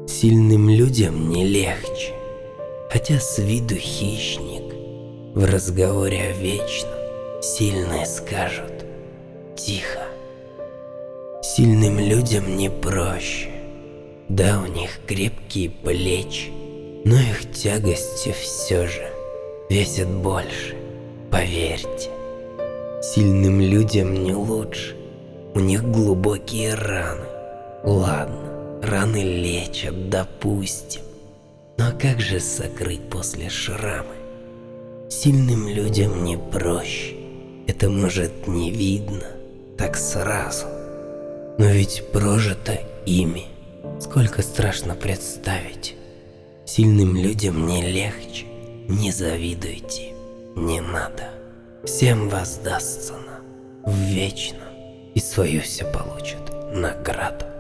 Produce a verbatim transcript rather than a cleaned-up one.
Сильным людям не легче, хотя с виду хищник. В разговоре о вечном сильные скажут тихо. Сильным людям не проще, да, у них крепкие плечи, но их тягости все же весят больше, поверьте. Сильным людям не лучше, у них глубокие раны. Ладно, раны лечат, допустим, но как же сокрыть после шрамы? Сильным людям не проще, это может не видно так сразу, но ведь прожито ими, сколько страшно представить. Сильным людям не легче, не завидуйте, не надо. Всем воздастся на в вечном, и свою все получат награду.